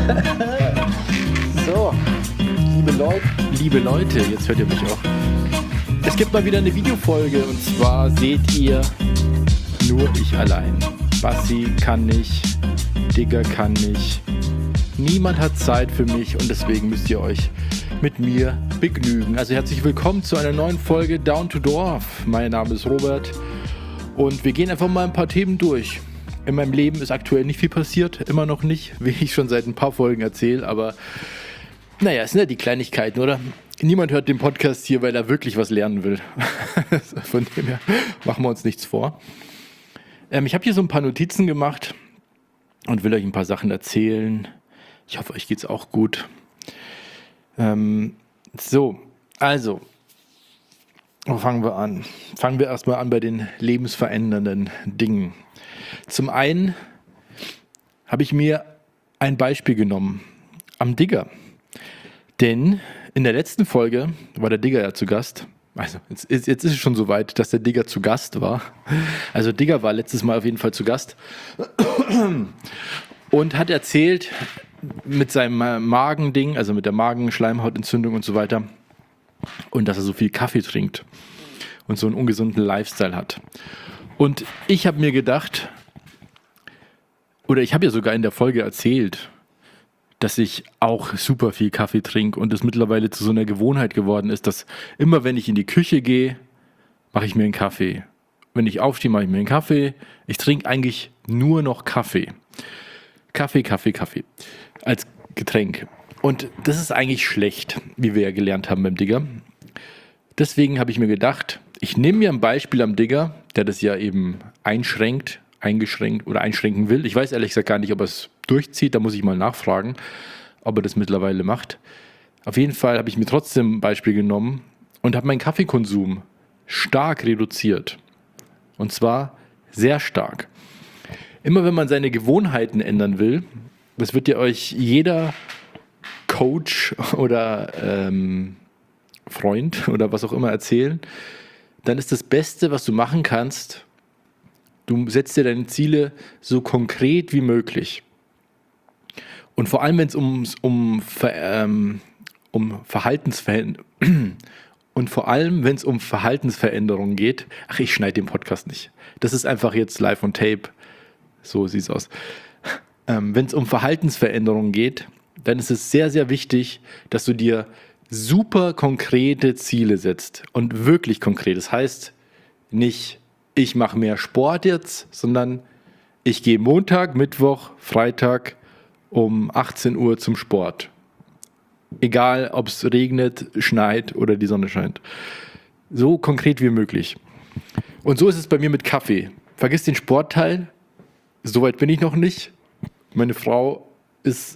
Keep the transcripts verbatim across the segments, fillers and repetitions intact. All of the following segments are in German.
So, liebe Leute, liebe Leute, jetzt hört ihr mich auch. Es gibt mal wieder eine Videofolge und zwar seht ihr nur ich allein. Bassi kann nicht, Digger kann nicht, niemand hat Zeit für mich und deswegen müsst ihr euch mit mir begnügen. Also herzlich willkommen zu einer neuen Folge Down to Dorf. Mein Name ist Robert und wir gehen einfach mal ein paar Themen durch. In meinem Leben ist aktuell nicht viel passiert, immer noch nicht, wie ich schon seit ein paar Folgen erzähle, aber naja, es sind ja die Kleinigkeiten, oder? Niemand hört den Podcast hier, weil er wirklich was lernen will. Von dem her machen wir uns nichts vor. Ähm, ich habe hier so ein paar Notizen gemacht und will euch ein paar Sachen erzählen. Ich hoffe, euch geht's auch gut. Ähm, so, also, wo fangen wir an? Fangen wir erstmal an bei den lebensverändernden Dingen. Zum einen habe ich mir ein Beispiel genommen am Digger. Denn in der letzten Folge war der Digger ja zu Gast. Also jetzt ist, jetzt ist es schon so weit, dass der Digger zu Gast war. Also Digger war letztes Mal auf jeden Fall zu Gast und hat erzählt mit seinem Magending, also mit der Magenschleimhautentzündung und so weiter und dass er so viel Kaffee trinkt und so einen ungesunden Lifestyle hat. Und ich habe mir gedacht, oder ich habe ja sogar in der Folge erzählt, dass ich auch super viel Kaffee trinke und es mittlerweile zu so einer Gewohnheit geworden ist, dass immer wenn ich in die Küche gehe, mache ich mir einen Kaffee. Wenn ich aufstehe, mache ich mir einen Kaffee. Ich trinke eigentlich nur noch Kaffee. Kaffee, Kaffee, Kaffee als Getränk. Und das ist eigentlich schlecht, wie wir ja gelernt haben beim Digger. Deswegen habe ich mir gedacht, ich nehme mir ein Beispiel am Digger, der das ja eben einschränkt, eingeschränkt oder einschränken will. Ich weiß ehrlich gesagt gar nicht, ob er es durchzieht. Da muss ich mal nachfragen, ob er das mittlerweile macht. Auf jeden Fall habe ich mir trotzdem ein Beispiel genommen und habe meinen Kaffeekonsum stark reduziert. Und zwar sehr stark. Immer wenn man seine Gewohnheiten ändern will, das wird ja euch jeder Coach oder ähm, Freund oder was auch immer erzählen, dann ist das Beste, was du machen kannst, du setzt dir deine Ziele so konkret wie möglich. Und vor allem, wenn es um, um, ähm, um Verhaltensveränderungen und vor allem, wenn es um Verhaltensveränderungen geht, ach, ich schneide den Podcast nicht. Das ist einfach jetzt live on tape. So sieht es aus. Ähm, wenn es um Verhaltensveränderungen geht, dann ist es sehr, sehr wichtig, dass du dir super konkrete Ziele setzt. Und wirklich konkret. Das heißt nicht, ich mache mehr Sport jetzt, sondern ich gehe Montag, Mittwoch, Freitag um achtzehn Uhr zum Sport. Egal, ob es regnet, schneit oder die Sonne scheint. So konkret wie möglich. Und so ist es bei mir mit Kaffee. Vergiss den Sportteil. Soweit bin ich noch nicht. Meine Frau ist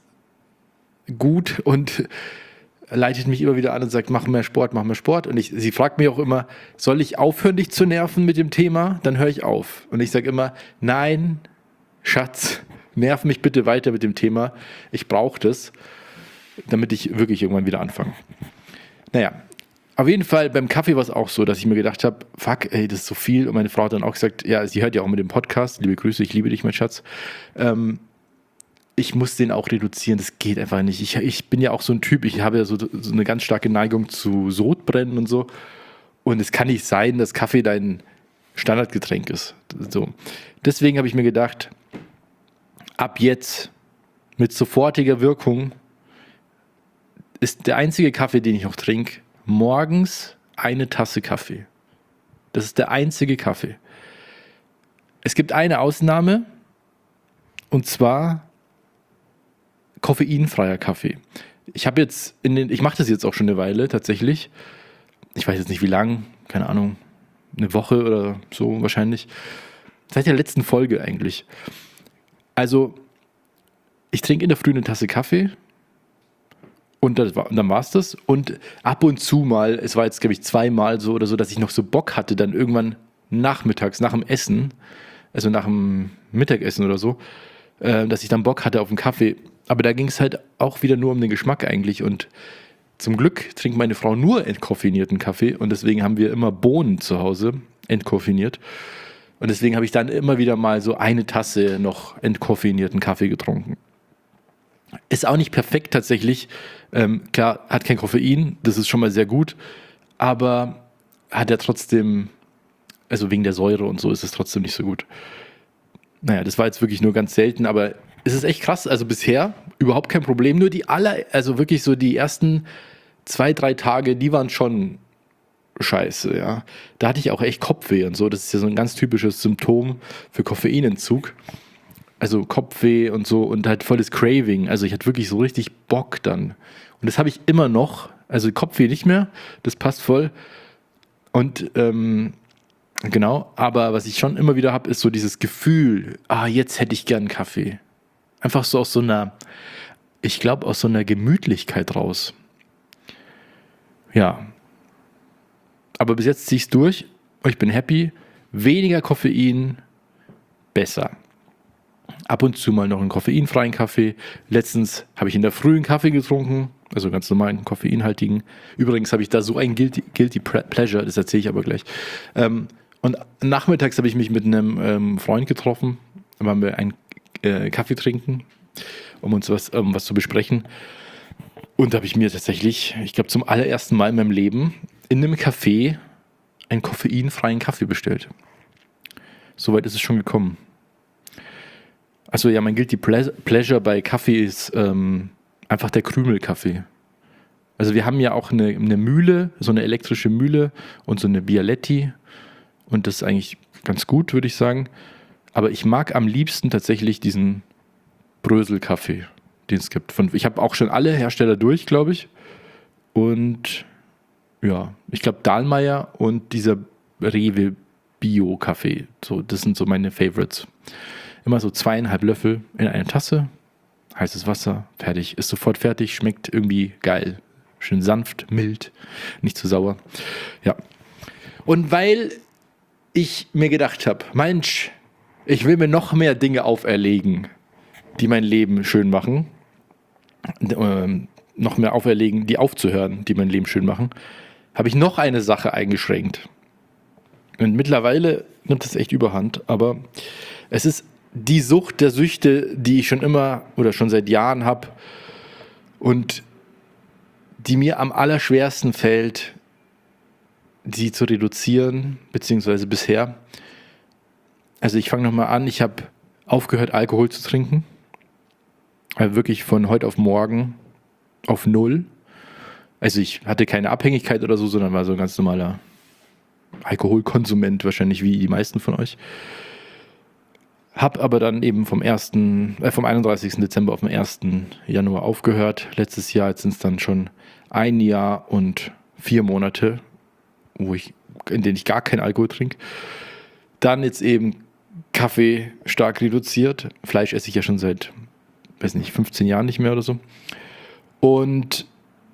gut und leitet mich immer wieder an und sagt, mach mehr Sport, mach mehr Sport. Und ich, sie fragt mich auch immer, soll ich aufhören, dich zu nerven mit dem Thema? Dann höre ich auf. Und ich sage immer, nein, Schatz, nerv mich bitte weiter mit dem Thema. Ich brauche das, damit ich wirklich irgendwann wieder anfange. Naja, auf jeden Fall beim Kaffee war es auch so, dass ich mir gedacht habe, fuck, ey, das ist so viel. Und meine Frau hat dann auch gesagt, ja, sie hört ja auch mit dem Podcast, liebe Grüße, ich liebe dich, mein Schatz. Ähm, ich muss den auch reduzieren, das geht einfach nicht. Ich, ich bin ja auch so ein Typ, ich habe ja so, so eine ganz starke Neigung zu Sodbrennen und so. Und es kann nicht sein, dass Kaffee dein Standardgetränk ist. So. Deswegen habe ich mir gedacht, ab jetzt mit sofortiger Wirkung ist der einzige Kaffee, den ich noch trinke, morgens eine Tasse Kaffee. Das ist der einzige Kaffee. Es gibt eine Ausnahme und zwar koffeinfreier Kaffee. Ich habe jetzt in den, ich mache das jetzt auch schon eine Weile tatsächlich. Ich weiß jetzt nicht wie lang, keine Ahnung, eine Woche oder so wahrscheinlich. Seit der letzten Folge eigentlich. Also ich trinke in der Früh eine Tasse Kaffee und, das war, und dann war es das. Und ab und zu mal, es war jetzt glaube ich zweimal so oder so, dass ich noch so Bock hatte, dann irgendwann nachmittags, nach dem Essen, also nach dem Mittagessen oder so, äh, dass ich dann Bock hatte auf einen Kaffee. Aber da ging es halt auch wieder nur um den Geschmack eigentlich. Und zum Glück trinkt meine Frau nur entkoffinierten Kaffee und deswegen haben wir immer Bohnen zu Hause, entkoffiniert. Und deswegen habe ich dann immer wieder mal so eine Tasse noch entkoffinierten Kaffee getrunken. Ist auch nicht perfekt tatsächlich. Ähm, klar, hat kein Koffein, das ist schon mal sehr gut, aber hat ja trotzdem, also wegen der Säure und so ist es trotzdem nicht so gut. Naja, das war jetzt wirklich nur ganz selten, aber es ist echt krass. Also bisher überhaupt kein Problem. Nur die aller, also wirklich so die ersten zwei, drei Tage, die waren schon scheiße, ja. Da hatte ich auch echt Kopfweh und so. Das ist ja so ein ganz typisches Symptom für Koffeinentzug. Also Kopfweh und so und halt volles Craving. Also ich hatte wirklich so richtig Bock dann. Und das habe ich immer noch. Also Kopfweh nicht mehr. Das passt voll. Und ähm, genau, aber was ich schon immer wieder habe, ist so dieses Gefühl, ah, jetzt hätte ich gern einen Kaffee. Einfach so aus so einer, ich glaube, aus so einer Gemütlichkeit raus. Ja. Aber bis jetzt ziehe ich es durch. Ich bin happy. Weniger Koffein, besser. Ab und zu mal noch einen koffeinfreien Kaffee. Letztens habe ich in der Früh einen Kaffee getrunken, also ganz normalen koffeinhaltigen. Übrigens habe ich da so ein Guilty, Guilty Pleasure, das erzähle ich aber gleich. Ähm, und nachmittags habe ich mich mit einem ähm, Freund getroffen, da waren wir einen äh, Kaffee trinken, um uns was, um was zu besprechen. Und da habe ich mir tatsächlich, ich glaube zum allerersten Mal in meinem Leben, in einem Café einen koffeinfreien Kaffee bestellt. Soweit ist es schon gekommen. Also ja, mein Guilty Pleasure bei Kaffee ist ähm, einfach der Krümelkaffee. Also wir haben ja auch eine, eine Mühle, so eine elektrische Mühle und so eine Bialetti und das ist eigentlich ganz gut, würde ich sagen. Aber ich mag am liebsten tatsächlich diesen Brösel-Kaffee, den es gibt. Von, ich habe auch schon alle Hersteller durch, glaube ich. Und ja, ich glaube Dahlmeier und dieser Rewe Bio-Kaffee. So, das sind so meine Favorites. Immer so zweieinhalb Löffel in eine Tasse, heißes Wasser, fertig, ist sofort fertig, schmeckt irgendwie geil. Schön sanft, mild, nicht zu sauer. Ja. Und weil ich mir gedacht habe, Mensch, ich will mir noch mehr Dinge auferlegen, die mein Leben schön machen, ähm, noch mehr auferlegen, die aufzuhören, die mein Leben schön machen, habe ich noch eine Sache eingeschränkt. Und mittlerweile nimmt es echt überhand, aber es ist die Sucht der Süchte, die ich schon immer oder schon seit Jahren habe und die mir am allerschwersten fällt, sie zu reduzieren, beziehungsweise bisher. Also ich fange nochmal an, ich habe aufgehört, Alkohol zu trinken. Also wirklich von heute auf morgen auf null. Also ich hatte keine Abhängigkeit oder so, sondern war so ein ganz normaler Alkoholkonsument, wahrscheinlich wie die meisten von euch. Hab aber dann eben vom ersten, äh, vom einunddreißigsten Dezember auf den ersten Januar aufgehört. Letztes Jahr, jetzt sind es dann schon ein Jahr und vier Monate, wo ich, in denen ich gar keinen Alkohol trinke. Dann jetzt eben Kaffee stark reduziert. Fleisch esse ich ja schon seit, weiß nicht, fünfzehn Jahren nicht mehr oder so. Und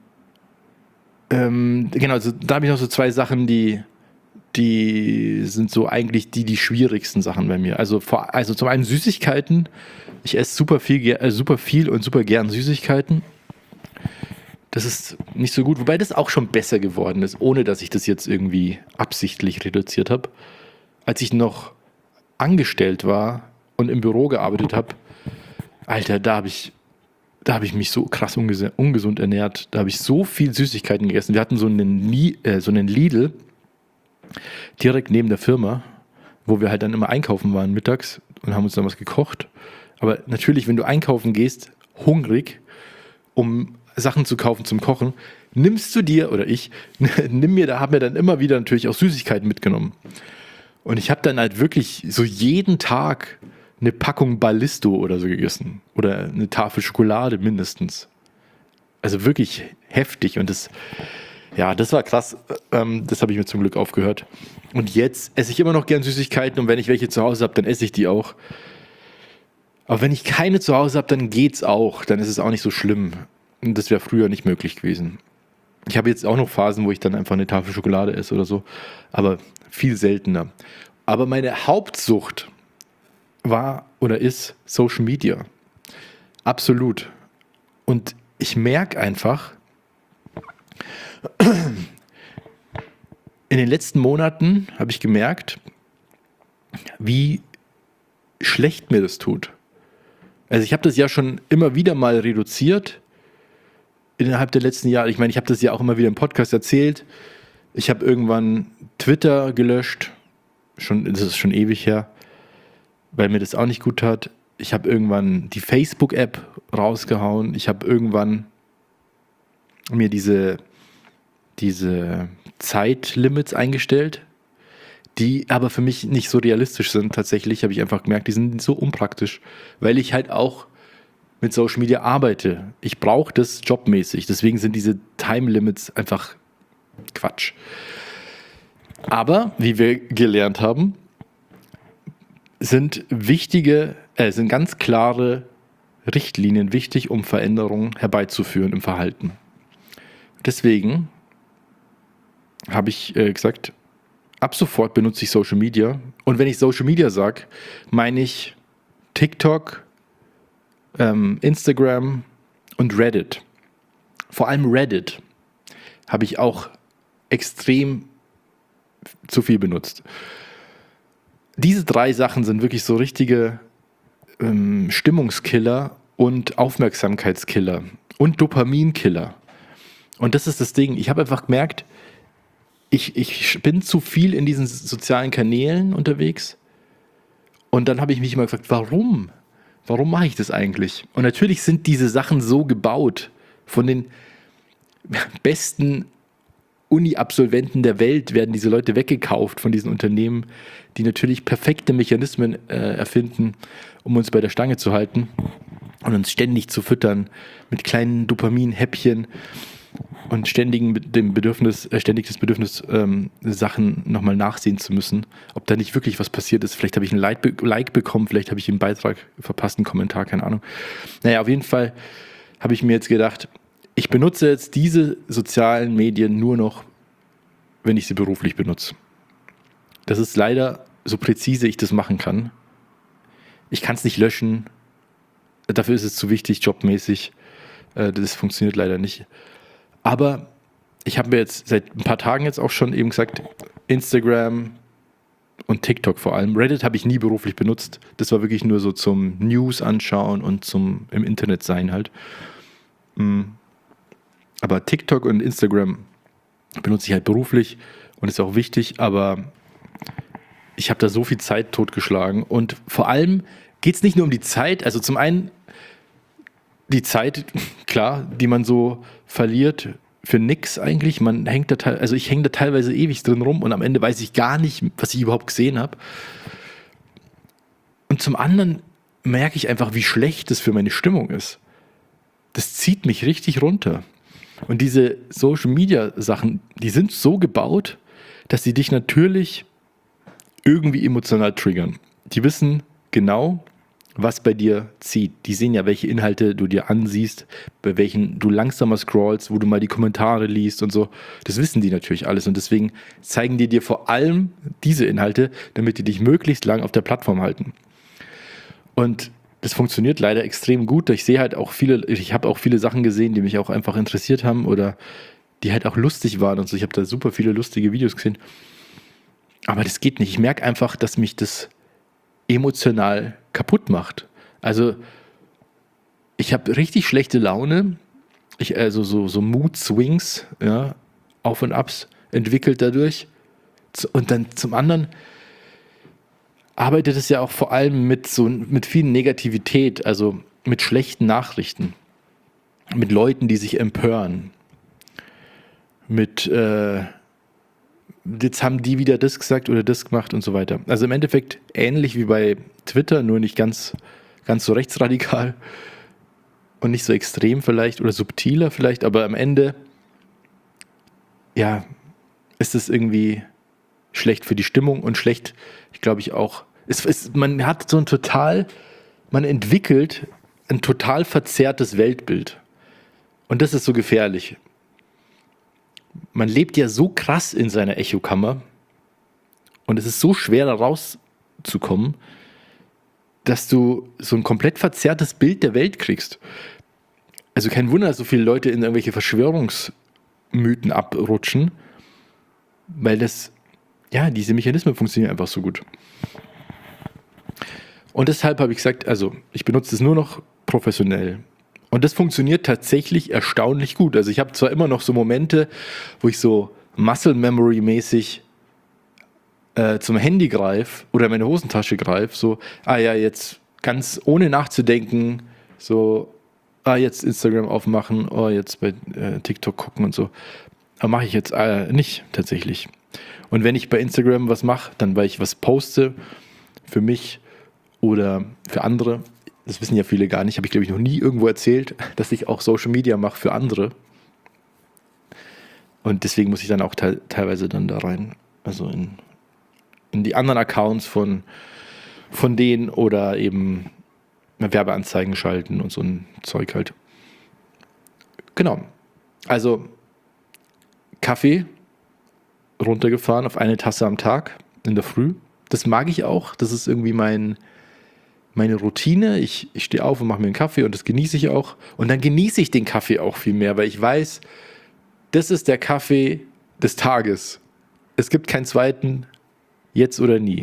ähm, genau, also da habe ich noch so zwei Sachen, die die sind so eigentlich die, die schwierigsten Sachen bei mir. Also, vor, also zum einen Süßigkeiten. Ich esse super viel, äh, super viel und super gern Süßigkeiten. Das ist nicht so gut, wobei das auch schon besser geworden ist, ohne dass ich das jetzt irgendwie absichtlich reduziert habe. Als ich noch angestellt war und im Büro gearbeitet habe, Alter, da habe ich, da habe ich mich so krass unges- ungesund ernährt. Da habe ich so viel Süßigkeiten gegessen. Wir hatten so einen, äh, so einen Lidl direkt neben der Firma, wo wir halt dann immer einkaufen waren mittags und haben uns dann was gekocht. Aber natürlich, wenn du einkaufen gehst, hungrig, um Sachen zu kaufen zum Kochen, nimmst du dir, oder ich, nimm mir, da haben wir dann immer wieder natürlich auch Süßigkeiten mitgenommen. Und ich habe dann halt wirklich so jeden Tag eine Packung Ballisto oder so gegessen. Oder eine Tafel Schokolade mindestens. Also wirklich heftig und das Ja, das war krass. Ähm, das habe ich mir zum Glück aufgehört. Und jetzt esse ich immer noch gern Süßigkeiten und wenn ich welche zu Hause habe, dann esse ich die auch. Aber wenn ich keine zu Hause habe, dann geht's auch. Dann ist es auch nicht so schlimm. Und das wäre früher nicht möglich gewesen. Ich habe jetzt auch noch Phasen, wo ich dann einfach eine Tafel Schokolade esse oder so. Aber viel seltener. Aber meine Hauptsucht war oder ist Social Media. Absolut. Und ich merke einfach, in den letzten Monaten habe ich gemerkt, wie schlecht mir das tut. Also ich habe das ja schon immer wieder mal reduziert innerhalb der letzten Jahre. Ich meine, ich habe das ja auch immer wieder im Podcast erzählt. Ich habe irgendwann Twitter gelöscht. Schon, das ist schon ewig her, weil mir das auch nicht gut tat. Ich habe irgendwann die Facebook-App rausgehauen. Ich habe irgendwann mir diese, diese Zeitlimits eingestellt, die aber für mich nicht so realistisch sind. Tatsächlich habe ich einfach gemerkt, die sind so unpraktisch, weil ich halt auch mit Social Media arbeite. Ich brauche das jobmäßig. Deswegen sind diese Time Limits einfach Quatsch. Aber, wie wir gelernt haben, sind wichtige, äh, sind ganz klare Richtlinien wichtig, um Veränderungen herbeizuführen im Verhalten. Deswegen habe ich äh, gesagt, ab sofort benutze ich Social Media. Und wenn ich Social Media sage, meine ich TikTok, ähm, Instagram und Reddit. Vor allem Reddit habe ich auch extrem zu viel benutzt. Diese drei Sachen sind wirklich so richtige ähm, Stimmungskiller und Aufmerksamkeitskiller und Dopaminkiller. Und das ist das Ding. Ich habe einfach gemerkt, ich, ich bin zu viel in diesen sozialen Kanälen unterwegs. Und dann habe ich mich immer gefragt, warum? Warum mache ich das eigentlich? Und natürlich sind diese Sachen so gebaut. Von den besten Uni-Absolventen der Welt werden diese Leute weggekauft von diesen Unternehmen, die natürlich perfekte Mechanismen äh, erfinden, um uns bei der Stange zu halten und uns ständig zu füttern mit kleinen Dopamin-Häppchen und ständigen dem Bedürfnis, äh, ständig das Bedürfnis, ähm, Sachen nochmal nachsehen zu müssen, ob da nicht wirklich was passiert ist. Vielleicht habe ich ein Like, be- like bekommen, vielleicht habe ich einen Beitrag verpasst, einen Kommentar, keine Ahnung. Naja, auf jeden Fall habe ich mir jetzt gedacht, ich benutze jetzt diese sozialen Medien nur noch, wenn ich sie beruflich benutze. Das ist leider so präzise ich das machen kann. Ich kann es nicht löschen. Dafür ist es zu wichtig, jobmäßig. Das funktioniert leider nicht. Aber ich habe mir jetzt seit ein paar Tagen jetzt auch schon eben gesagt, Instagram und TikTok vor allem. Reddit habe ich nie beruflich benutzt. Das war wirklich nur so zum News anschauen und zum im Internet sein halt. Aber TikTok und Instagram benutze ich halt beruflich und ist auch wichtig, aber ich habe da so viel Zeit totgeschlagen und vor allem geht es nicht nur um die Zeit, also zum einen die Zeit, klar, die man so verliert für nix eigentlich, man hängt da, also ich hänge da teilweise ewig drin rum und am Ende weiß ich gar nicht, was ich überhaupt gesehen habe. Und zum anderen merke ich einfach, wie schlecht das für meine Stimmung ist. Das zieht mich richtig runter. Und diese Social-Media-Sachen, die sind so gebaut, dass sie dich natürlich irgendwie emotional triggern. Die wissen genau, was bei dir zieht. Die sehen ja, welche Inhalte du dir ansiehst, bei welchen du langsamer scrollst, wo du mal die Kommentare liest und so. Das wissen die natürlich alles und deswegen zeigen die dir vor allem diese Inhalte, damit die dich möglichst lang auf der Plattform halten. Und das funktioniert leider extrem gut. Ich sehe halt auch viele, ich habe auch viele Sachen gesehen, die mich auch einfach interessiert haben oder die halt auch lustig waren und so. Ich habe da super viele lustige Videos gesehen. Aber das geht nicht. Ich merke einfach, dass mich das emotional kaputt macht. Also ich habe richtig schlechte Laune. Ich, also so, so Mood-Swings, ja, Auf und Abs entwickelt dadurch. Und dann zum anderen arbeitet es ja auch vor allem mit so mit viel Negativität, also mit schlechten Nachrichten, mit Leuten, die sich empören, mit äh, jetzt haben die wieder das gesagt oder das gemacht und so weiter. Also im Endeffekt ähnlich wie bei Twitter, nur nicht ganz, ganz so rechtsradikal und nicht so extrem vielleicht oder subtiler vielleicht, aber am Ende ja, ist es irgendwie schlecht für die Stimmung und schlecht, ich glaube ich auch, es, es, man hat so ein total, man entwickelt ein total verzerrtes Weltbild und das ist so gefährlich. Man lebt ja so krass in seiner Echokammer und es ist so schwer da rauszukommen, dass du so ein komplett verzerrtes Bild der Welt kriegst. Also kein Wunder, dass so viele Leute in irgendwelche Verschwörungsmythen abrutschen, weil das, ja, diese Mechanismen funktionieren einfach so gut. Und deshalb habe ich gesagt, also ich benutze es nur noch professionell. Und das funktioniert tatsächlich erstaunlich gut. Also ich habe zwar immer noch so Momente, wo ich so Muscle Memory mäßig äh, zum Handy greife oder meine Hosentasche greife, so, ah ja, jetzt ganz ohne nachzudenken, so, ah, jetzt Instagram aufmachen, oh, jetzt bei äh, TikTok gucken und so. Aber mache ich jetzt äh, nicht tatsächlich. Und wenn ich bei Instagram was mache, dann weil ich was poste für mich oder für andere, das wissen ja viele gar nicht, habe ich glaube ich noch nie irgendwo erzählt, dass ich auch Social Media mache für andere. Und deswegen muss ich dann auch te- teilweise dann da rein, also in, in die anderen Accounts von, von denen oder eben Werbeanzeigen schalten und so ein Zeug halt. Genau. Also Kaffee runtergefahren auf eine Tasse am Tag in der Früh. Das mag ich auch. Das ist irgendwie mein, meine Routine. Ich, ich stehe auf und mache mir einen Kaffee und das genieße ich auch. Und dann genieße ich den Kaffee auch viel mehr, weil ich weiß, das ist der Kaffee des Tages. Es gibt keinen zweiten, jetzt oder nie.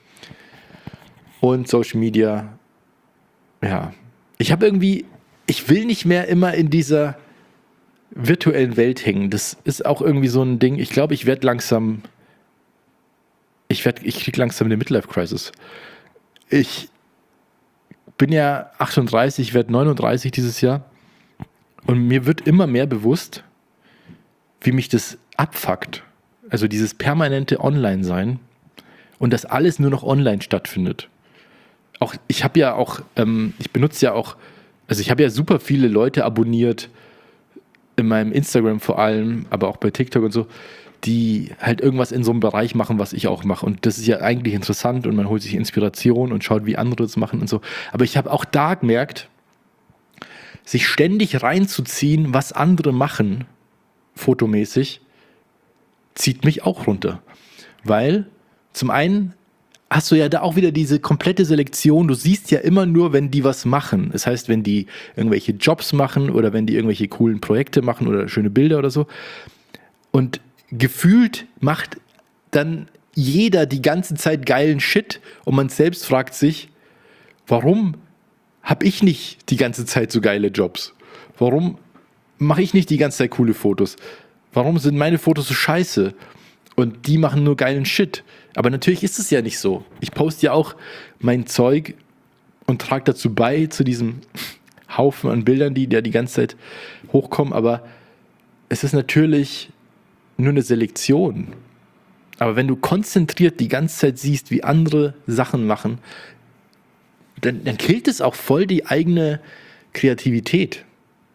Und Social Media, ja. Ich habe irgendwie, ich will nicht mehr immer in dieser virtuellen Welt hängen. Das ist auch irgendwie so ein Ding. Ich glaube, ich werde langsam, ich werde, ich kriege langsam eine Midlife-Crisis. Ich bin ja achtunddreißig, ich werde neununddreißig dieses Jahr und mir wird immer mehr bewusst, wie mich das abfuckt. Also dieses permanente Online-Sein und dass alles nur noch online stattfindet. Auch ich habe ja auch, ähm, ich benutze ja auch, also ich habe ja super viele Leute abonniert, in meinem Instagram vor allem, aber auch bei TikTok und so, die halt irgendwas in so einem Bereich machen, was ich auch mache. Und das ist ja eigentlich interessant und man holt sich Inspiration und schaut, wie andere das machen und so. Aber ich habe auch da gemerkt, sich ständig reinzuziehen, was andere machen, fotomäßig, zieht mich auch runter. Weil zum einen hast du ja da auch wieder diese komplette Selektion. Du siehst ja immer nur, wenn die was machen. Das heißt, wenn die irgendwelche Jobs machen oder wenn die irgendwelche coolen Projekte machen oder schöne Bilder oder so. Und gefühlt macht dann jeder die ganze Zeit geilen Shit und man selbst fragt sich, warum habe ich nicht die ganze Zeit so geile Jobs? Warum mache ich nicht die ganze Zeit coole Fotos? Warum sind meine Fotos so scheiße? Und die machen nur geilen Shit. Aber natürlich ist es ja nicht so. Ich poste ja auch mein Zeug und trage dazu bei, zu diesem Haufen an Bildern, die da die ganze Zeit hochkommen. Aber es ist natürlich nur eine Selektion. Aber wenn du konzentriert die ganze Zeit siehst, wie andere Sachen machen, dann, dann killt es auch voll die eigene Kreativität.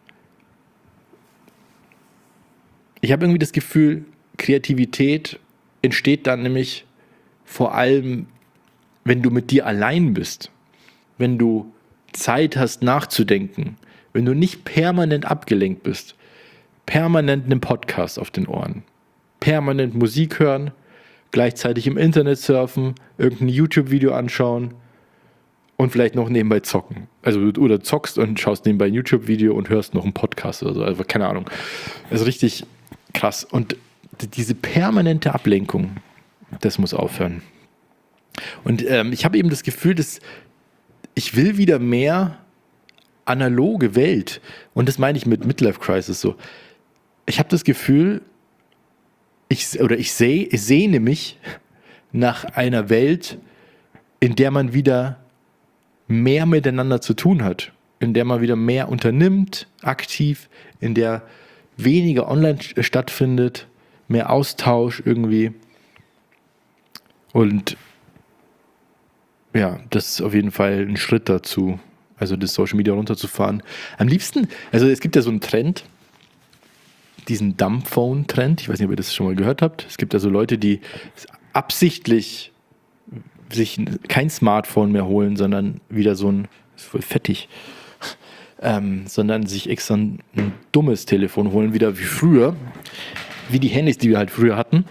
Ich habe irgendwie das Gefühl, Kreativität entsteht dann nämlich vor allem, wenn du mit dir allein bist, wenn du Zeit hast nachzudenken, wenn du nicht permanent abgelenkt bist, permanent einen Podcast auf den Ohren, permanent Musik hören, gleichzeitig im Internet surfen, irgendein YouTube-Video anschauen und vielleicht noch nebenbei zocken. Also oder zockst und schaust nebenbei ein YouTube-Video und hörst noch einen Podcast oder so, also keine Ahnung. Das ist richtig krass. Und diese permanente Ablenkung, das muss aufhören. Und ähm, ich habe eben das Gefühl, dass ich will wieder mehr analoge Welt. Und das meine ich mit Midlife Crisis so. Ich habe das Gefühl, ich, oder ich, seh, ich sehne mich nach einer Welt, in der man wieder mehr miteinander zu tun hat, in der man wieder mehr unternimmt, aktiv, in der weniger online stattfindet, mehr Austausch irgendwie. Und ja, das ist auf jeden Fall ein Schritt dazu, also das Social Media runterzufahren. Am liebsten, also es gibt ja so einen Trend, diesen Dumbphone-Trend, ich weiß nicht, ob ihr das schon mal gehört habt. Es gibt also Leute, die absichtlich sich kein Smartphone mehr holen, sondern wieder so ein, ist voll fettig, ähm, sondern sich extra ein, ein dummes Telefon holen, wieder wie früher, wie die Handys, die wir halt früher hatten.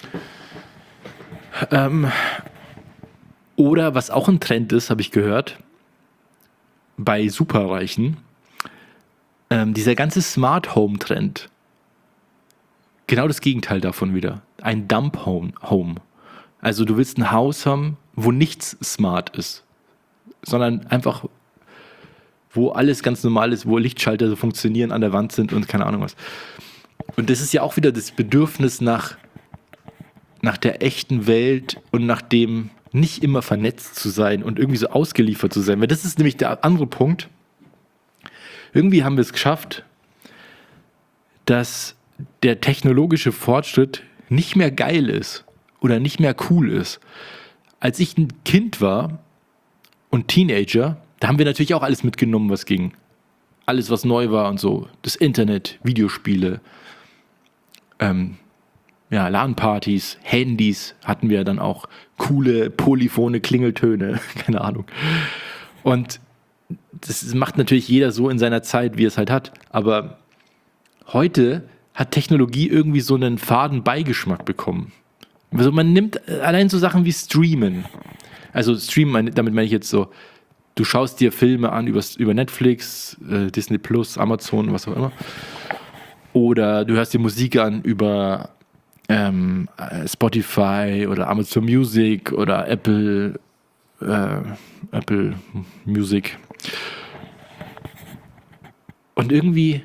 Ähm, oder was auch ein Trend ist, habe ich gehört, bei Superreichen, ähm, dieser ganze Smart Home Trend. Genau das Gegenteil davon wieder. Ein Dumb Home. Home. Also du willst ein Haus haben, wo nichts smart ist. sondern einfach, wo alles ganz normal ist, wo Lichtschalter so funktionieren, an der Wand sind und keine Ahnung was. Und das ist ja auch wieder das Bedürfnis nach, nach der echten Welt und nach dem nicht immer vernetzt zu sein und irgendwie so ausgeliefert zu sein. Weil das ist nämlich der andere Punkt. Irgendwie haben wir es geschafft, dass der technologische Fortschritt nicht mehr geil ist oder nicht mehr cool ist. Als ich ein Kind war und Teenager, da haben wir natürlich auch alles mitgenommen, was ging. Alles, was neu war und so. Das Internet, Videospiele, ähm, ja, LAN-Partys, Handys hatten wir dann auch, coole, polyphone Klingeltöne, keine Ahnung. Und das macht natürlich jeder so in seiner Zeit, wie es halt hat. Aber heute hat Technologie irgendwie so einen faden Beigeschmack bekommen. Also man nimmt allein so Sachen wie Streamen. Also Streamen, damit meine ich jetzt so, du schaust dir Filme an über, über Netflix, äh, Disney Plus, Amazon, was auch immer. Oder du hörst dir Musik an über ähm, Spotify oder Amazon Music oder Apple, äh, Apple Music. Und irgendwie,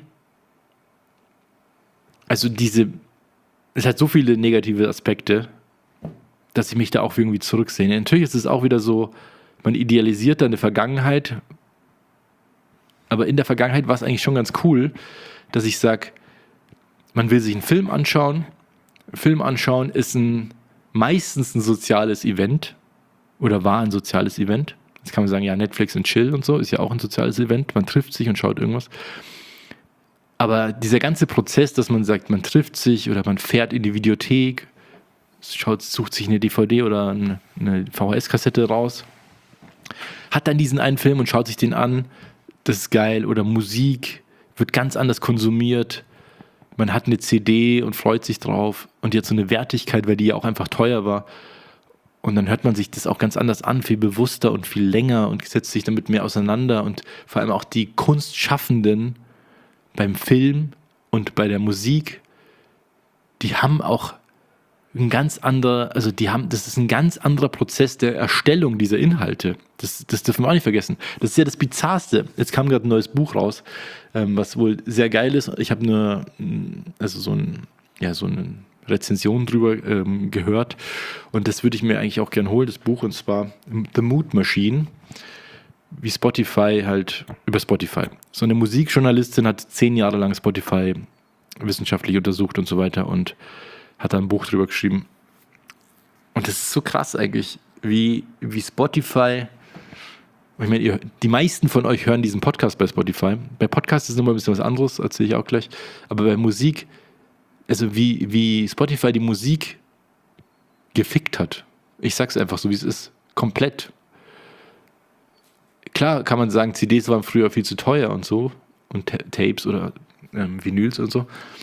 also diese, es hat so viele negative Aspekte, dass ich mich da auch irgendwie zurücksehne. Natürlich ist es auch wieder so, man idealisiert da eine Vergangenheit, aber in der Vergangenheit war es eigentlich schon ganz cool, dass ich sage, man will sich einen Film anschauen. Film anschauen ist ein, meistens ein soziales Event oder war ein soziales Event. Jetzt kann man sagen, ja, Netflix und Chill und so ist ja auch ein soziales Event. Man trifft sich und schaut irgendwas. Aber dieser ganze Prozess, dass man sagt, man trifft sich oder man fährt in die Videothek, schaut, sucht sich eine D V D oder eine, eine V H S-Kassette raus, hat dann diesen einen Film und schaut sich den an, das ist geil. Oder Musik wird ganz anders konsumiert. Man hat eine C D und freut sich drauf und die hat so eine Wertigkeit, weil die ja auch einfach teuer war. Und dann hört man sich das auch ganz anders an, viel bewusster und viel länger und setzt sich damit mehr auseinander. Und vor allem auch die Kunstschaffenden beim Film und bei der Musik, die haben auch ein ganz anderer, also die haben, das ist ein ganz anderer Prozess der Erstellung dieser Inhalte. Das, das dürfen wir auch nicht vergessen. Das ist ja das Bizarrste. Jetzt kam gerade ein neues Buch raus, ähm, was wohl sehr geil ist. Ich habe eine, also so, ein, ja, so eine Rezension drüber ähm, gehört und das würde ich mir eigentlich auch gern holen, das Buch, und zwar The Mood Machine, wie Spotify halt, über Spotify. So eine Musikjournalistin hat zehn Jahre lang Spotify wissenschaftlich untersucht und so weiter und hat da ein Buch drüber geschrieben. Und das ist so krass eigentlich, wie, wie Spotify, ich meine, ihr, die meisten von euch hören diesen Podcast bei Spotify. Bei Podcasts ist es nochmal ein bisschen was anderes, erzähle ich auch gleich. Aber bei Musik, also wie, wie Spotify die Musik gefickt hat. Ich sag's einfach so, wie es ist. Komplett. Klar kann man sagen, C Ds waren früher viel zu teuer und so. Und Ta- Tapes oder ähm, Vinyls und so.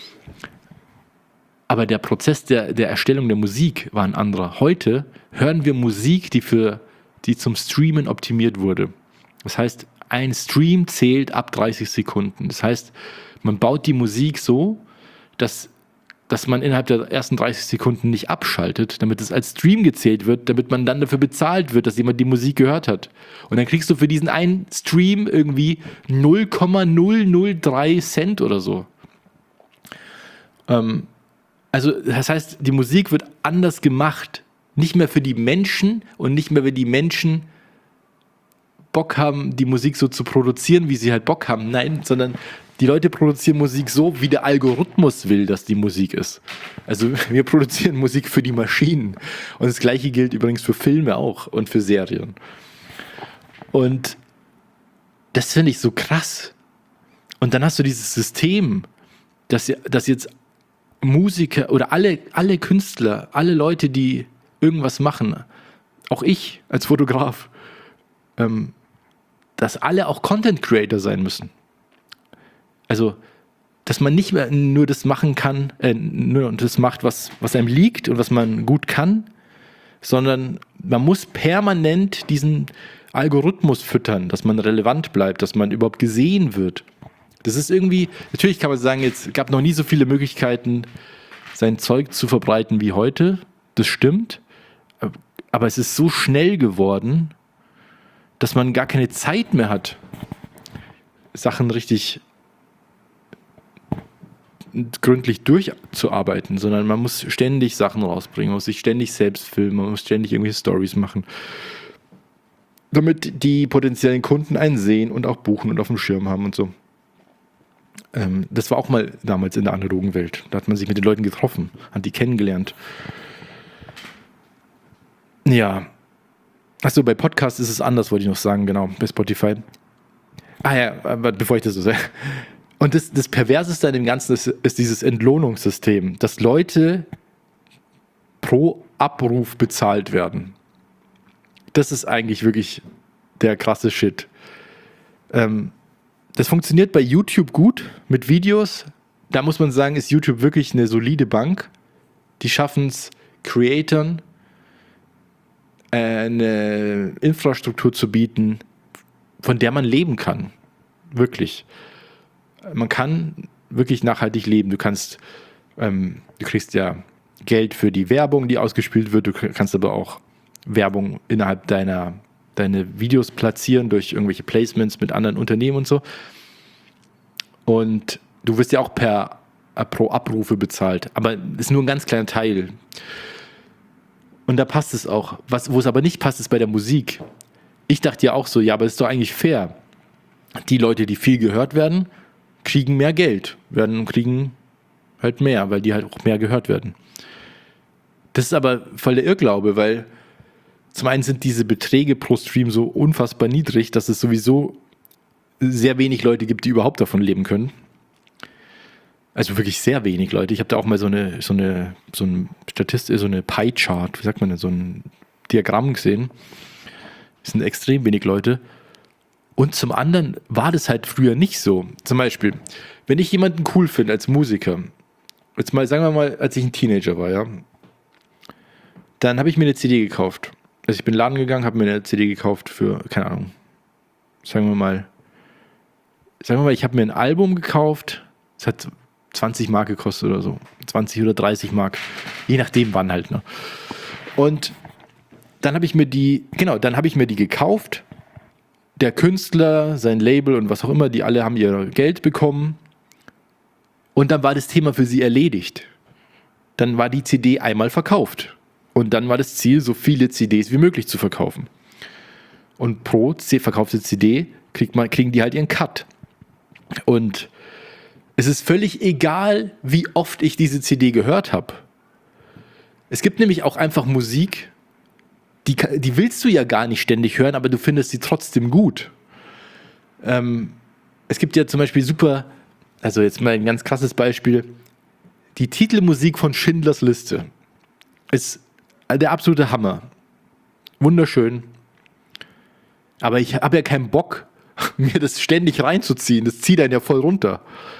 Aber der Prozess der, der Erstellung der Musik war ein anderer. Heute hören wir Musik, die, für, die zum Streamen optimiert wurde. Das heißt, ein Stream zählt ab dreißig Sekunden. Das heißt, man baut die Musik so, dass, dass man innerhalb der ersten dreißig Sekunden nicht abschaltet, damit es als Stream gezählt wird, damit man dann dafür bezahlt wird, dass jemand die Musik gehört hat. Und dann kriegst du für diesen einen Stream irgendwie null Komma null null drei Cent oder so. Ähm, Also das heißt, die Musik wird anders gemacht. Nicht mehr für die Menschen und nicht mehr, wenn die Menschen Bock haben, die Musik so zu produzieren, wie sie halt Bock haben. Nein, sondern die Leute produzieren Musik so, wie der Algorithmus will, dass die Musik ist. Also wir produzieren Musik für die Maschinen. Und das Gleiche gilt übrigens für Filme auch und für Serien. Und das finde ich so krass. Und dann hast du dieses System, dass, dass jetzt Musiker oder alle, alle Künstler, alle Leute, die irgendwas machen, auch ich als Fotograf, ähm, dass alle auch Content Creator sein müssen. Also, dass man nicht mehr nur das machen kann, äh, nur das macht, was, was einem liegt und was man gut kann, sondern man muss permanent diesen Algorithmus füttern, dass man relevant bleibt, dass man überhaupt gesehen wird. Das ist irgendwie, natürlich kann man sagen, es gab noch nie so viele Möglichkeiten, sein Zeug zu verbreiten wie heute. Das stimmt. Aber es ist so schnell geworden, dass man gar keine Zeit mehr hat, Sachen richtig gründlich durchzuarbeiten, sondern man muss ständig Sachen rausbringen, man muss sich ständig selbst filmen, man muss ständig irgendwelche Stories machen, damit die potenziellen Kunden einen sehen und auch buchen und auf dem Schirm haben und so. Ähm, das war auch mal damals in der analogen Welt. Da hat man sich mit den Leuten getroffen, hat die kennengelernt. Ja. Achso, bei Podcasts ist es anders, wollte ich noch sagen, genau, bei Spotify. Ah ja, aber bevor ich das so sage. Und das, das Perverseste an dem Ganzen ist, ist dieses Entlohnungssystem, dass Leute pro Abruf bezahlt werden. Das ist eigentlich wirklich der krasse Shit. Ähm, das funktioniert bei YouTube gut mit Videos. Da muss man sagen, ist YouTube wirklich eine solide Bank. Die schaffen es, Creatoren eine Infrastruktur zu bieten, von der man leben kann. Wirklich. Man kann wirklich nachhaltig leben. Du kannst, ähm, du kriegst ja Geld für die Werbung, die ausgespielt wird. Du kannst aber auch Werbung innerhalb deiner deine Videos platzieren durch irgendwelche Placements mit anderen Unternehmen und so. Und du wirst ja auch per pro Abrufe bezahlt, aber ist nur ein ganz kleiner Teil. Und da passt es auch. Was, wo es aber nicht passt, ist bei der Musik. Ich dachte ja auch so, ja, aber es ist doch eigentlich fair. Die Leute, die viel gehört werden, kriegen mehr Geld, werden kriegen halt mehr, weil die halt auch mehr gehört werden. Das ist aber voll der Irrglaube, weil zum einen sind diese Beträge pro Stream so unfassbar niedrig, dass es sowieso sehr wenig Leute gibt, die überhaupt davon leben können. Also wirklich sehr wenig Leute. Ich habe da auch mal so eine, so eine, so ein Statistik, so eine Pie-Chart, wie sagt man denn, so ein Diagramm gesehen. Es sind extrem wenig Leute. Und zum anderen war das halt früher nicht so. Zum Beispiel, wenn ich jemanden cool finde als Musiker, jetzt mal, sagen wir mal, als ich ein Teenager war, ja, dann habe ich mir eine C D gekauft. Also ich bin in den Laden gegangen, habe mir eine C D gekauft für, keine Ahnung, sagen wir mal, sagen wir mal, ich habe mir ein Album gekauft, es hat zwanzig Mark gekostet oder so, zwanzig oder dreißig Mark, je nachdem wann halt, ne? Und dann habe ich mir die, genau, dann habe ich mir die gekauft. Der Künstler, sein Label und was auch immer, die alle haben ihr Geld bekommen. Und dann war das Thema für sie erledigt. Dann war die C D einmal verkauft. Und dann war das Ziel, so viele C Ds wie möglich zu verkaufen. Und pro verkaufte C D kriegt man, kriegen die halt ihren Cut. Und es ist völlig egal, wie oft ich diese C D gehört habe. Es gibt nämlich auch einfach Musik, die, die willst du ja gar nicht ständig hören, aber du findest sie trotzdem gut. Ähm, es gibt ja zum Beispiel super, also jetzt mal ein ganz krasses Beispiel, die Titelmusik von Schindlers Liste ist der absolute Hammer. Wunderschön. Aber ich habe ja keinen Bock, mir das ständig reinzuziehen. Das zieht einen ja voll runter.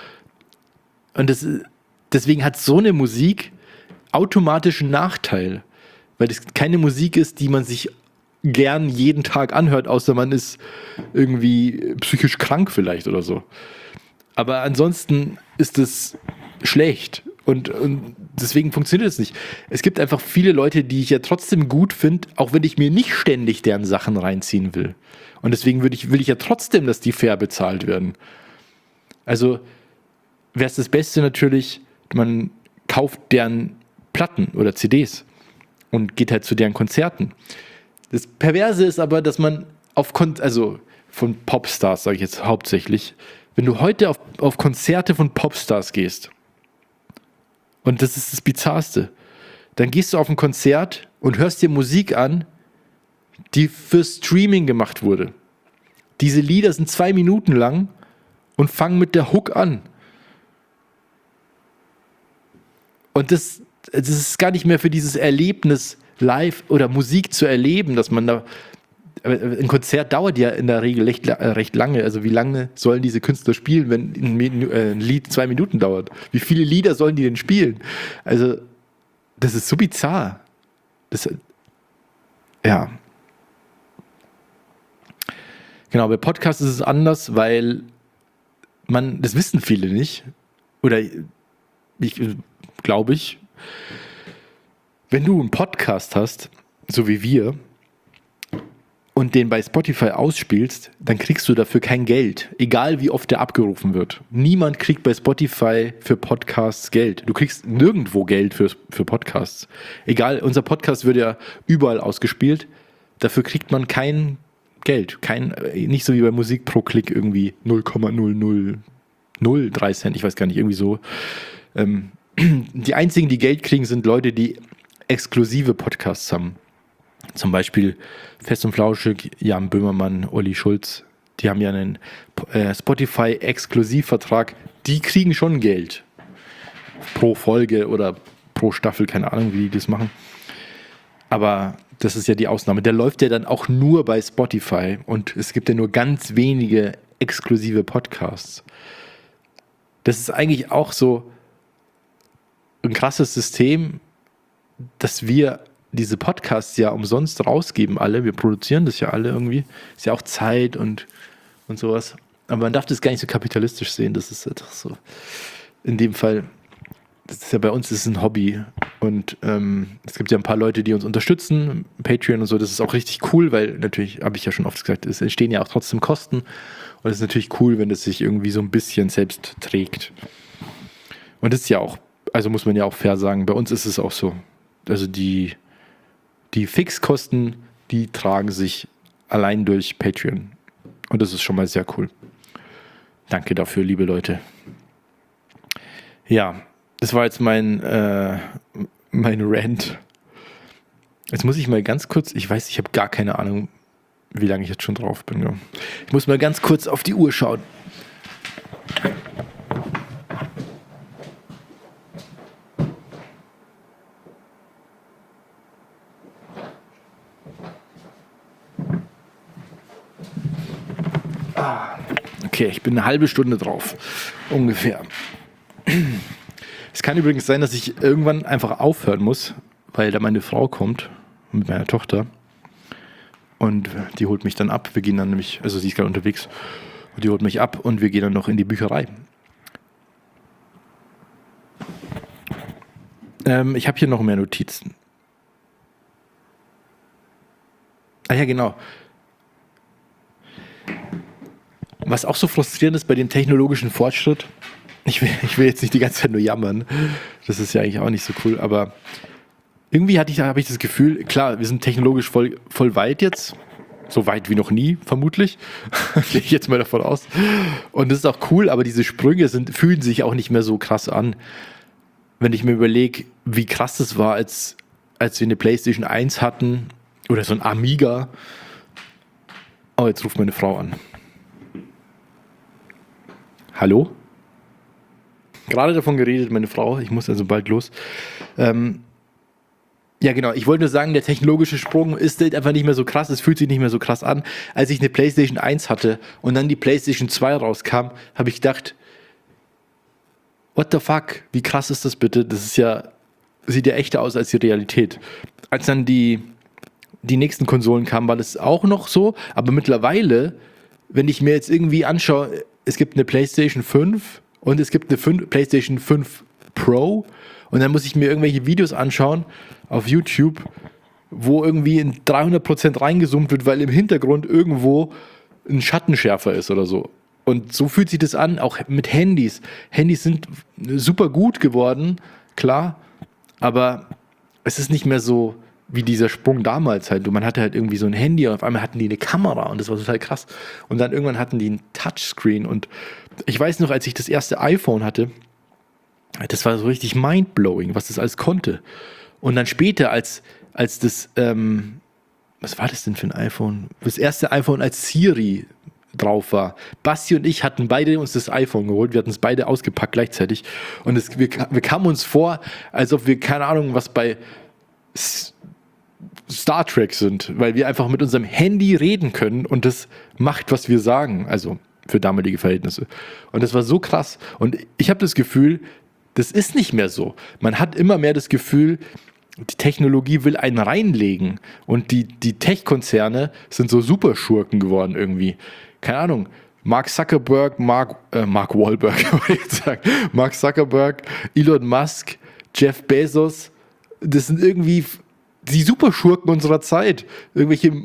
Und das, deswegen hat so eine Musik automatisch einen Nachteil. Weil das keine Musik ist, die man sich gern jeden Tag anhört, außer man ist irgendwie psychisch krank vielleicht oder so. Aber ansonsten ist es schlecht. Und, und deswegen funktioniert es nicht. Es gibt einfach viele Leute, die ich ja trotzdem gut finde, auch wenn ich mir nicht ständig deren Sachen reinziehen will. Und deswegen würde ich, will ich ja trotzdem, dass die fair bezahlt werden. Also wäre es das Beste natürlich, man kauft deren Platten oder C Ds und geht halt zu deren Konzerten. Das Perverse ist aber, dass man auf Kon- also von Popstars, sage ich jetzt hauptsächlich, wenn du heute auf, auf Konzerte von Popstars gehst, und das ist das Bizarrste, dann gehst du auf ein Konzert und hörst dir Musik an, die für Streaming gemacht wurde. Diese Lieder sind zwei Minuten lang und fangen mit der Hook an. Und das, das ist gar nicht mehr für dieses Erlebnis live oder Musik zu erleben, dass man da, ein Konzert dauert ja in der Regel recht, recht lange. Also wie lange sollen diese Künstler spielen, wenn ein, ein Lied zwei Minuten dauert? Wie viele Lieder sollen die denn spielen? Also das ist so bizarr. Das, ja. Genau, bei Podcasts ist es anders, weil man, das wissen viele nicht. Oder ich glaube ich, wenn du einen Podcast hast, so wie wir, und den bei Spotify ausspielst, dann kriegst du dafür kein Geld, egal wie oft der abgerufen wird. Niemand kriegt bei Spotify für Podcasts Geld. Du kriegst nirgendwo Geld für, für Podcasts. Egal, unser Podcast wird ja überall ausgespielt. Dafür kriegt man kein Geld. Kein, nicht so wie bei Musik pro Klick irgendwie null Komma null null null drei Cent, ich weiß gar nicht, irgendwie so. Ähm, die einzigen, die Geld kriegen, sind Leute, die exklusive Podcasts haben. Zum Beispiel Fest und Flauschig, Jan Böhmermann, Olli Schulz, die haben ja einen äh, Spotify-Exklusivvertrag, die kriegen schon Geld. Pro Folge oder pro Staffel, keine Ahnung, wie die das machen. Aber das ist ja die Ausnahme. Der läuft ja dann auch nur bei Spotify und es gibt ja nur ganz wenige exklusive Podcasts. Das ist eigentlich auch so ein krasses System, dass wir diese Podcasts ja umsonst rausgeben alle. Wir produzieren das ja alle irgendwie. Ist ja auch Zeit und, und sowas. Aber man darf das gar nicht so kapitalistisch sehen. Das ist einfach so. In dem Fall, das ist ja bei uns, das ist ein Hobby. Und ähm, es gibt ja ein paar Leute, die uns unterstützen, Patreon und so. Das ist auch richtig cool, weil natürlich, habe ich ja schon oft gesagt, es entstehen ja auch trotzdem Kosten. Und es ist natürlich cool, wenn es sich irgendwie so ein bisschen selbst trägt. Und das ist ja auch, also muss man ja auch fair sagen, bei uns ist es auch so. Also die Die Fixkosten, die tragen sich allein durch Patreon. Und das ist schon mal sehr cool. Danke dafür, liebe Leute. Ja, das war jetzt mein, äh, mein Rant. Jetzt muss ich mal ganz kurz, ich weiß, ich habe gar keine Ahnung, wie lange ich jetzt schon drauf bin. Ja. Ich muss mal ganz kurz auf die Uhr schauen. Okay, ich bin eine halbe Stunde drauf, ungefähr. Es kann übrigens sein, dass ich irgendwann einfach aufhören muss, weil da meine Frau kommt mit meiner Tochter und die holt mich dann ab. Wir gehen dann nämlich, also sie ist gerade unterwegs und die holt mich ab und wir gehen dann noch in die Bücherei. Ähm, ich habe hier noch mehr Notizen. Ah ja, genau. Was auch so frustrierend ist bei dem technologischen Fortschritt, ich will, ich will jetzt nicht die ganze Zeit nur jammern, das ist ja eigentlich auch nicht so cool, aber irgendwie hatte ich, habe ich das Gefühl, klar, wir sind technologisch voll, voll weit jetzt, so weit wie noch nie, vermutlich, gehe ich jetzt mal davon aus. Und das ist auch cool, aber diese Sprünge sind, fühlen sich auch nicht mehr so krass an. Wenn ich mir überlege, wie krass das war, als, als wir eine PlayStation eins hatten oder so ein Amiga. Oh, jetzt ruft meine Frau an. Hallo? Gerade davon geredet, meine Frau, ich muss also bald los. Ähm, ja, genau, ich wollte nur sagen, der technologische Sprung ist halt einfach nicht mehr so krass, es fühlt sich nicht mehr so krass an. Als ich eine PlayStation eins hatte und dann die PlayStation zwei rauskam, habe ich gedacht, what the fuck, wie krass ist das bitte? Das ist ja, sieht ja echter aus als die Realität. Als dann die, die nächsten Konsolen kamen, war das auch noch so, aber mittlerweile, wenn ich mir jetzt irgendwie anschaue, es gibt eine PlayStation fünf und es gibt eine fünf, PlayStation fünf Pro und dann muss ich mir irgendwelche Videos anschauen auf YouTube, wo irgendwie in dreihundert Prozent reingezoomt wird, weil im Hintergrund irgendwo ein Schattenschärfer ist oder so. Und so fühlt sich das an, auch mit Handys. Handys sind super gut geworden, klar, aber es ist nicht mehr so wie dieser Sprung damals halt. Man hatte halt irgendwie so ein Handy und auf einmal hatten die eine Kamera und das war total krass. Und dann irgendwann hatten die ein Touchscreen und ich weiß noch, als ich das erste iPhone hatte, das war so richtig mindblowing, was das alles konnte. Und dann später, als, als das, ähm, was war das denn für ein iPhone? Das erste iPhone, als Siri drauf war. Basti und ich hatten beide uns das iPhone geholt, wir hatten es beide ausgepackt gleichzeitig und es, wir, wir kamen uns vor, als ob wir, keine Ahnung, was bei Star Trek sind, weil wir einfach mit unserem Handy reden können und das macht, was wir sagen, also für damalige Verhältnisse. Und das war so krass. Und ich habe das Gefühl, das ist nicht mehr so. Man hat immer mehr das Gefühl, die Technologie will einen reinlegen und die, die Tech-Konzerne sind so Superschurken geworden irgendwie. Keine Ahnung, Mark Zuckerberg, Mark, äh, Mark Wahlberg, wollte ich jetzt sagen, Mark Zuckerberg, Elon Musk, Jeff Bezos, das sind irgendwie die Superschurken unserer Zeit. Irgendwelche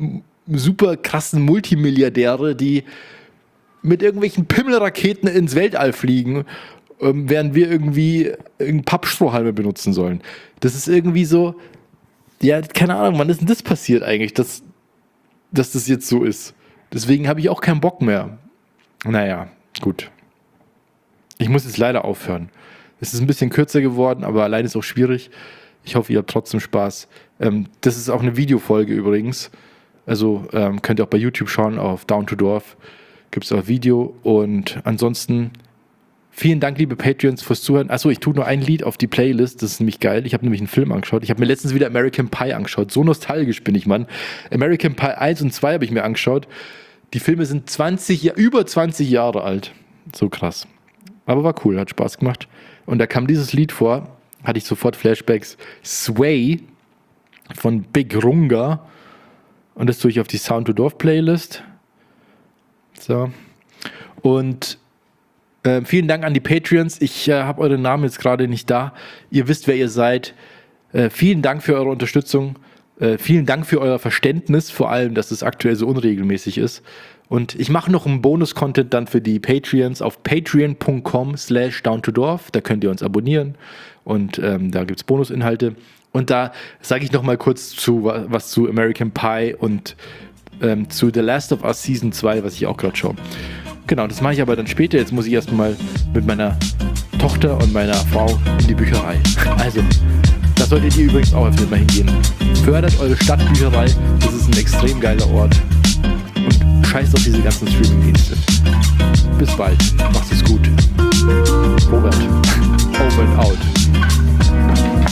super krassen Multimilliardäre, die mit irgendwelchen Pimmelraketen ins Weltall fliegen, ähm, während wir irgendwie Pappstrohhalme benutzen sollen. Das ist irgendwie so, ja, keine Ahnung, wann ist denn das passiert eigentlich, dass, dass das jetzt so ist? Deswegen habe ich auch keinen Bock mehr. Naja, gut. Ich muss jetzt leider aufhören. Es ist ein bisschen kürzer geworden, aber allein ist auch schwierig. Ich hoffe, ihr habt trotzdem Spaß. Ähm, das ist auch eine Videofolge übrigens. Also ähm, könnt ihr auch bei YouTube schauen, auf Down to Dorf gibt es auch Video. Und ansonsten vielen Dank, liebe Patreons, fürs Zuhören. Achso, ich tue nur ein Lied auf die Playlist, das ist nämlich geil. Ich habe nämlich einen Film angeschaut. Ich habe mir letztens wieder American Pie angeschaut. So nostalgisch bin ich, Mann. American Pie eins und zwei habe ich mir angeschaut. Die Filme sind zwanzig, ja, über zwanzig Jahre alt. So krass. Aber war cool, hat Spaß gemacht. Und da kam dieses Lied vor, hatte ich sofort Flashbacks. Sway von Big Runga. Und das tue ich auf die Sound to Dorf Playlist. So. Und äh, vielen Dank an die Patreons. Ich äh, habe euren Namen jetzt gerade nicht da. Ihr wisst, wer ihr seid. Äh, vielen Dank für eure Unterstützung. Äh, vielen Dank für euer Verständnis, vor allem, dass es aktuell so unregelmäßig ist. Und ich mache noch einen Bonus-Content dann für die Patreons auf patreon.com slash down to dorf. Da könnt ihr uns abonnieren und ähm, da gibt es Bonusinhalte. Und da sage ich noch mal kurz zu, was zu American Pie und ähm, zu The Last of Us Season zwei, was ich auch gerade schaue. Genau, das mache ich aber dann später. Jetzt muss ich erstmal mit meiner Tochter und meiner Frau in die Bücherei. Also, da solltet ihr übrigens auch öfter mal hingehen. Fördert eure Stadtbücherei, das ist ein extrem geiler Ort. Und scheißt auf diese ganzen Streaming-Dienste. Bis bald. Macht es gut. Robert. Over and out.